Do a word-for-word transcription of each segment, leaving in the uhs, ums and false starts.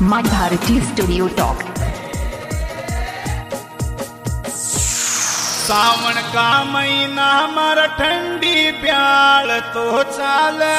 माय भारती studio talk. सावन का महीना मार ठंडी प्याल तो चाले,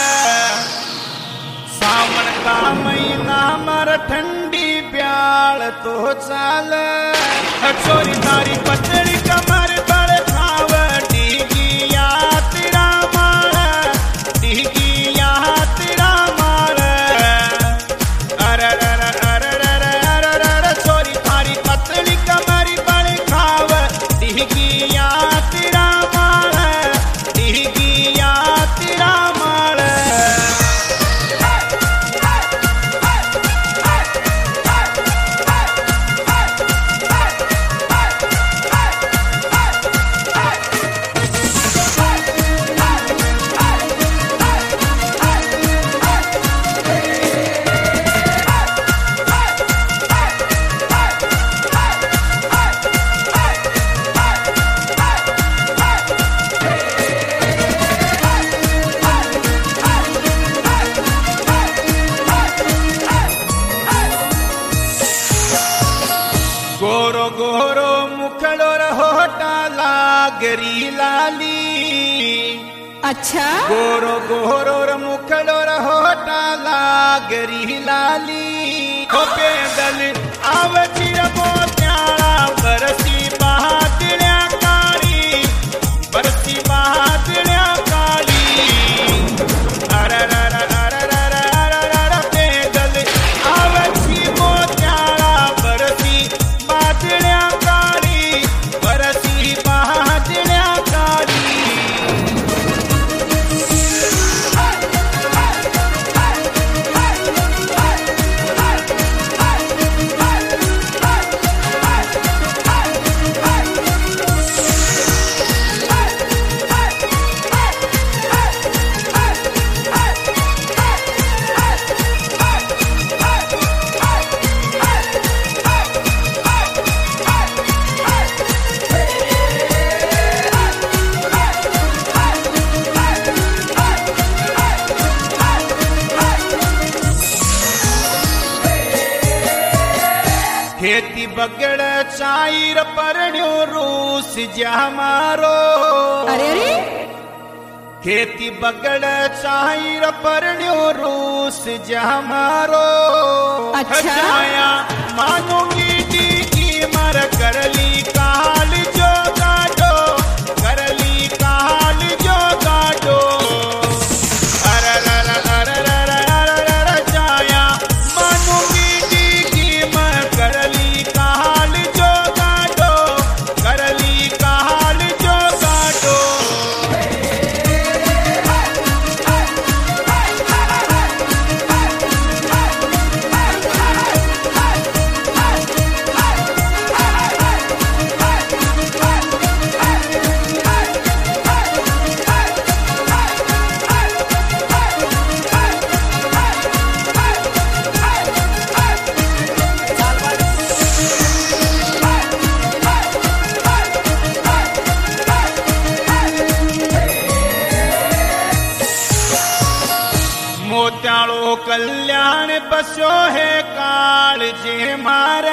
सावन का महीना मार ठंडी प्याल तो चाले। छोरी तारी पतली कमर बड़ खाव डिगिया तेरा माल, डिगिया तेरा माल। अरे अरे अरे अरे अरे अरे छोरी तारी पतली कमर बड़ खाव डिगिया तेरा माल, डिगिया तेरा माल। गोरो गोरो मुखड़ो होटा लागरी लाली। अच्छा गोरो गोरो मुखड़ो होटा लागरी लाली। हो पैदल आवती रबो त्याड़ा बरसी बहादुरिया काली, बरसी बहादुरिया काली। अरे अरे अरे अरे अरे अरे पैदल आवती वो त्याड़ा बरसी बहादुरिया काली, बरसी बहादुरिया काली। खेती बगड़ चाइर परण्यो रूस जा मारो। अरे अरे खेती बगड़ चाइर परण्यो रूस जा मारो। अच्छा। छाया मानूंगी डी मर करली काल जो गाडो, करली काल जो गाडो। अरे अरे अरे अरे अरे अरे छाया मानूंगी डी मर करली काल जो गाडो, करली काल जो गाडो। मोत्याळो कल्याण बस्यो है काल जे मारे।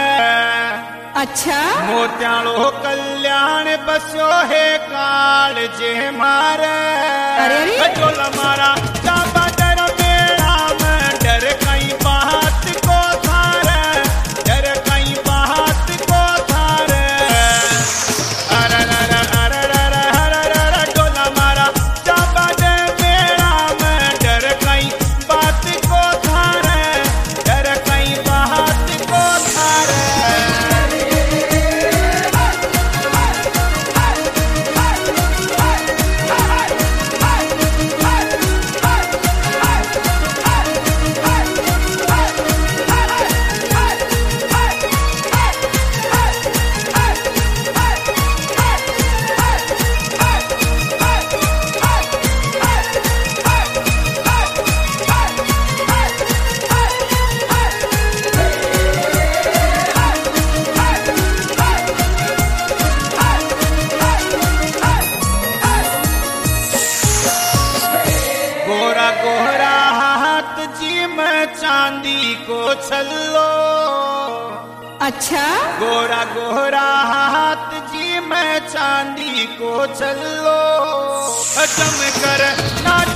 अच्छा मोत्याळो कल्याण बस्यो है काल जे मारे। अरे अरे खजोला मारा चाबा डर मेरा में डर कई बात को थारे, डर कई बात को थारे। अरे अरे अरे अरे अरे अरे डोला मारा चाबा डर मेरा में डर कई बात को थारे, डर कई बात को थारे। छल्लो। अच्छा गोरा गोरा हाथ जी मैं चांदी को छल्लो। जम कर ना